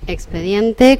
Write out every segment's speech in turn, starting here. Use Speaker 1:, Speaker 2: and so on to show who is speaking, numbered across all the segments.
Speaker 1: Expediente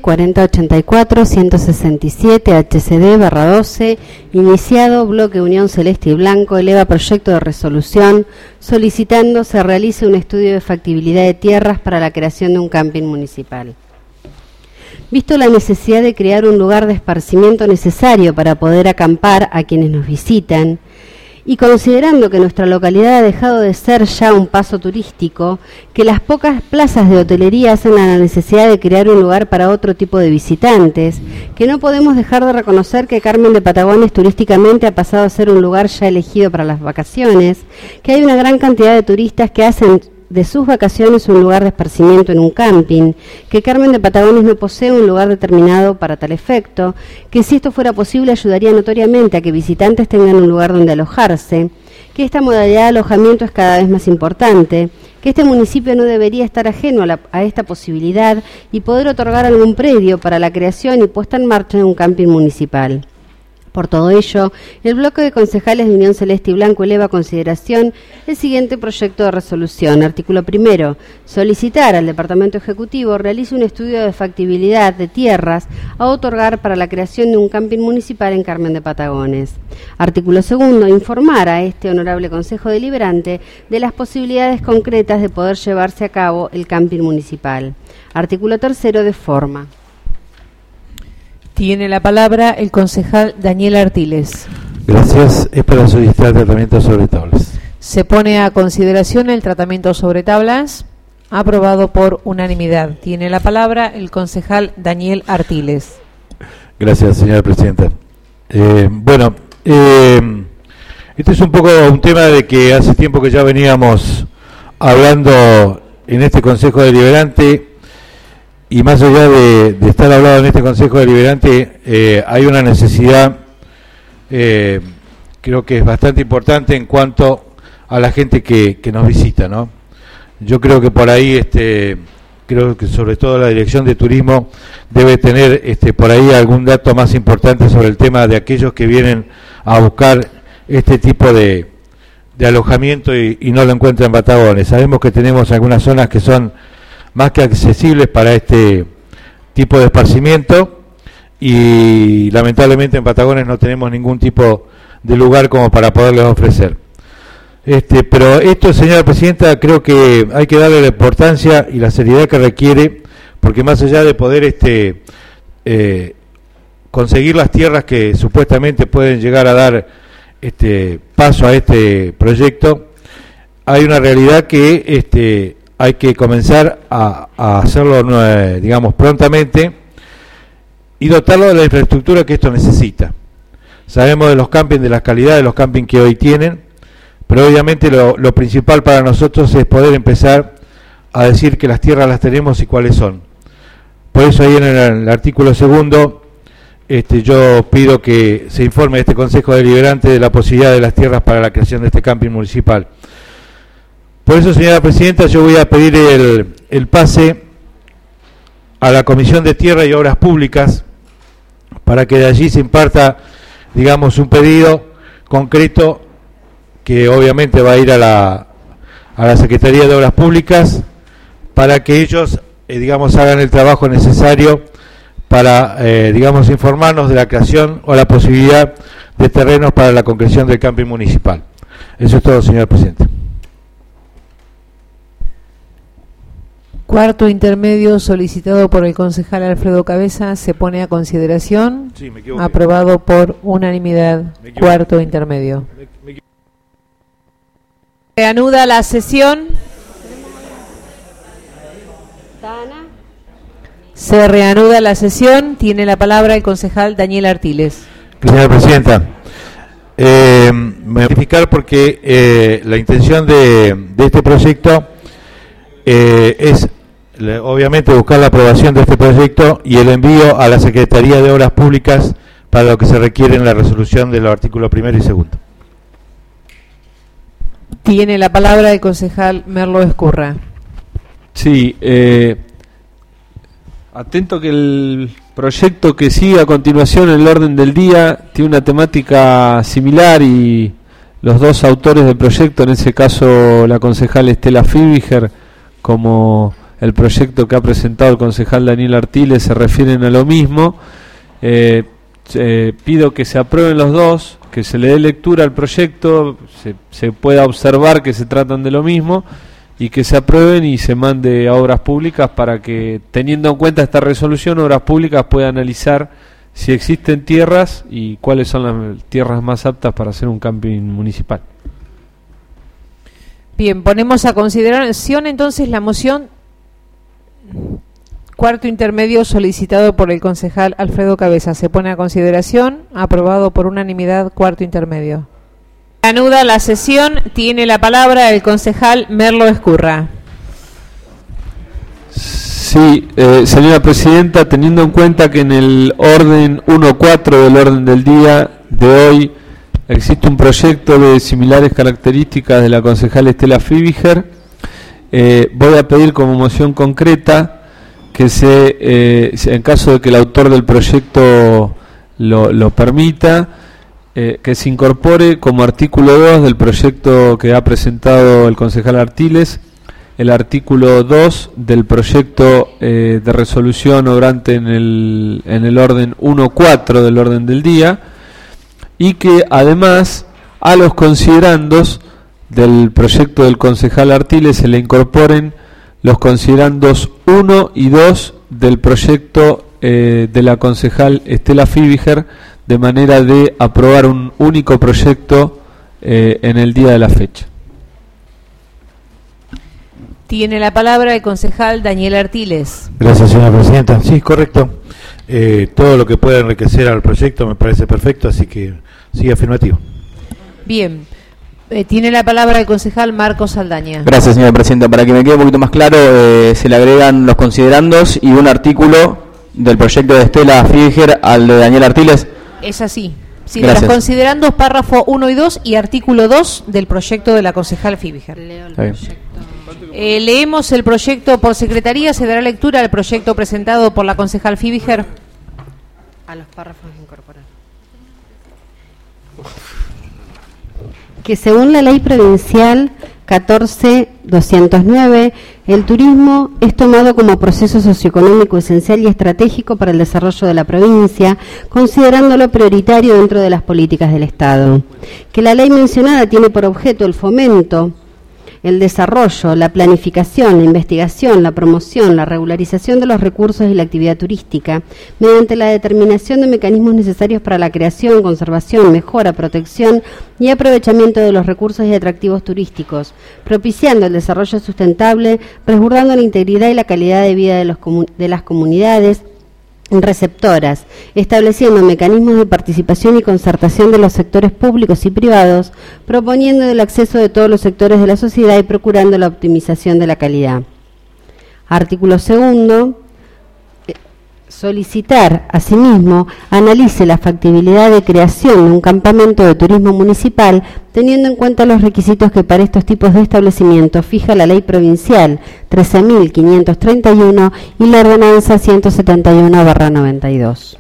Speaker 1: 4084-167-HCD-12, iniciado Bloque Unión Celeste y Blanco, eleva proyecto de resolución solicitando se realice un estudio de factibilidad de tierras para la creación de un camping municipal. Visto la necesidad de crear un lugar de esparcimiento necesario para poder acampar a quienes nos visitan, y considerando que nuestra localidad ha dejado de ser ya un paso turístico, que las pocas plazas de hotelería hacen a la necesidad de crear un lugar para otro tipo de visitantes, que no podemos dejar de reconocer que Carmen de Patagones turísticamente ha pasado a ser un lugar ya elegido para las vacaciones, que hay una gran cantidad de turistas que hacen de sus vacaciones un lugar de esparcimiento en un camping, que Carmen de Patagones no posee un lugar determinado para tal efecto, que si esto fuera posible ayudaría notoriamente a que visitantes tengan un lugar donde alojarse, que esta modalidad de alojamiento es cada vez más importante, que este municipio no debería estar ajeno a esta posibilidad y poder otorgar algún predio para la creación y puesta en marcha de un camping municipal. Por todo ello, el bloque de concejales de Unión Celeste y Blanco eleva a consideración el siguiente proyecto de resolución. Artículo primero. Solicitar al Departamento Ejecutivo realice un estudio de factibilidad de tierras a otorgar para la creación de un camping municipal en Carmen de Patagones. Artículo segundo. Informar a este honorable Consejo Deliberante de las posibilidades concretas de poder llevarse a cabo el camping municipal. Artículo tercero. De forma.
Speaker 2: Tiene la palabra el concejal Daniel Artiles.
Speaker 3: Gracias. Es para solicitar tratamiento sobre tablas.
Speaker 2: Se pone a consideración el tratamiento sobre tablas. Aprobado por unanimidad. Tiene la palabra el concejal Daniel Artiles.
Speaker 3: Gracias, señora presidenta. Este es un poco un tema de que hace tiempo que ya veníamos hablando en este Consejo Deliberante. Y más allá de estar hablado en este Consejo Deliberante, hay una necesidad, creo que es bastante importante en cuanto a la gente que nos visita, ¿no? Yo creo que por ahí, creo que sobre todo la Dirección de Turismo debe tener por ahí algún dato más importante sobre el tema de aquellos que vienen a buscar este tipo de alojamiento y no lo encuentran en Patagones. Sabemos que tenemos algunas zonas que son más que accesibles para este tipo de esparcimiento y lamentablemente en Patagones no tenemos ningún tipo de lugar como para poderles ofrecer. Pero esto, señora presidenta, creo que hay que darle la importancia y la seriedad que requiere, porque más allá de poder conseguir las tierras que supuestamente pueden llegar a dar paso a este proyecto, hay una realidad que hay que comenzar a hacerlo, digamos, prontamente y dotarlo de la infraestructura que esto necesita. Sabemos de los campings, de la calidad de los campings que hoy tienen, pero obviamente lo principal para nosotros es poder empezar a decir que las tierras las tenemos y cuáles son. Por eso ahí en el artículo segundo yo pido que se informe a este Consejo Deliberante de la posibilidad de las tierras para la creación de este camping municipal. Por eso, señora presidenta, yo voy a pedir el pase a la Comisión de Tierra y Obras Públicas para que de allí se imparta, digamos, un pedido concreto que obviamente va a ir a la Secretaría de Obras Públicas para que ellos, digamos, hagan el trabajo necesario para, digamos, informarnos de la creación o la posibilidad de terrenos para la concreción del camping municipal. Eso es todo, señora presidenta.
Speaker 2: Cuarto intermedio solicitado por el concejal Alfredo Cabeza se pone a consideración.
Speaker 3: Sí, me equivoqué.
Speaker 2: Aprobado por unanimidad. Cuarto intermedio. Reanuda la sesión. Se reanuda la sesión. Tiene la palabra el concejal Daniel Artiles.
Speaker 3: Señora presidenta, me voy a verificar porque la intención de este proyecto es obviamente buscar la aprobación de este proyecto y el envío a la Secretaría de Obras Públicas para lo que se requiere en la resolución de los artículos primero y segundo.
Speaker 2: Tiene la palabra el concejal Merlo Escurra.
Speaker 4: Sí, atento que el proyecto que sigue a continuación en el orden del día tiene una temática similar y los dos autores del proyecto, en ese caso la concejal Estela Fibiger como el proyecto que ha presentado el concejal Daniel Artiles se refieren a lo mismo. Pido que se aprueben los dos, que se le dé lectura al proyecto, se pueda observar que se tratan de lo mismo y que se aprueben y se mande a Obras Públicas para que, teniendo en cuenta esta resolución, Obras Públicas pueda analizar si existen tierras y cuáles son las tierras más aptas para hacer un camping municipal.
Speaker 2: Bien, ponemos a consideración entonces la moción cuarto intermedio solicitado por el concejal Alfredo Cabeza. Se pone a consideración, aprobado por unanimidad, cuarto intermedio. Anuda la sesión, tiene la palabra el concejal Merlo Escurra.
Speaker 4: Sí, señora presidenta, teniendo en cuenta que en el orden 1.4 del orden del día de hoy existe un proyecto de similares características de la concejal Estela Fibiger, voy a pedir como moción concreta que en caso de que el autor del proyecto lo permita, que se incorpore como artículo 2 del proyecto que ha presentado el concejal Artiles, el artículo 2 del proyecto de resolución obrante en el orden 1.4 del orden del día, y que además a los considerandos del proyecto del concejal Artiles se le incorporen los considerandos 1 y 2 del proyecto de la concejal Estela Fibiger, de manera de aprobar un único proyecto en el día de la fecha.
Speaker 2: Tiene la palabra el concejal Daniel Artiles.
Speaker 3: Gracias, señora presidenta. Sí, correcto. Todo lo que pueda enriquecer al proyecto me parece perfecto, así que sí, afirmativo.
Speaker 2: Bien. Tiene la palabra el concejal Marcos Saldaña.
Speaker 5: Gracias, señora presidenta. Para que me quede un poquito más claro, se le agregan los considerandos y un artículo del proyecto de Estela Fibiger al de Daniel Artiles.
Speaker 2: Es así. Sí,
Speaker 5: gracias.
Speaker 2: De los considerandos, párrafo 1 y 2 y artículo 2 del proyecto de la concejal Fibiger.
Speaker 1: Leo el proyecto.
Speaker 2: Leemos el proyecto por secretaría. Se dará lectura al proyecto presentado por la concejal Fibiger.
Speaker 1: A los párrafos incorporar. Que según la ley provincial 14.209, el turismo es tomado como proceso socioeconómico esencial y estratégico para el desarrollo de la provincia, considerándolo prioritario dentro de las políticas del Estado. Que la ley mencionada tiene por objeto el fomento, el desarrollo, la planificación, la investigación, la promoción, la regularización de los recursos y la actividad turística, mediante la determinación de mecanismos necesarios para la creación, conservación, mejora, protección y aprovechamiento de los recursos y atractivos turísticos, propiciando el desarrollo sustentable, resguardando la integridad y la calidad de vida de las comunidades receptoras, estableciendo mecanismos de participación y concertación de los sectores públicos y privados, proponiendo el acceso de todos los sectores de la sociedad y procurando la optimización de la calidad. Artículo 2. Solicitar, asimismo, analice la factibilidad de creación de un campamento de turismo municipal, teniendo en cuenta los requisitos que para estos tipos de establecimientos fija la ley provincial 13.531 y la ordenanza 171/92.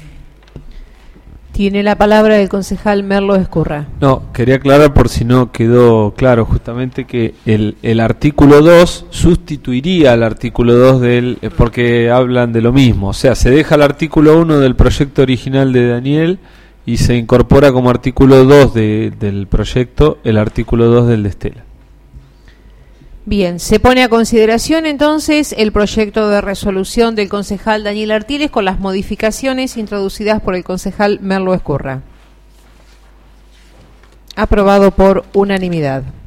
Speaker 2: Tiene la palabra el concejal Merlo Escurra.
Speaker 4: No, quería aclarar por si no quedó claro justamente que el artículo 2 sustituiría al artículo 2 porque hablan de lo mismo. O sea, se deja el artículo 1 del proyecto original de Daniel y se incorpora como artículo 2 del proyecto el artículo 2 del de Estela.
Speaker 2: Bien, se pone a consideración entonces el proyecto de resolución del concejal Daniel Artiles con las modificaciones introducidas por el concejal Merlo Escurra. Aprobado por unanimidad.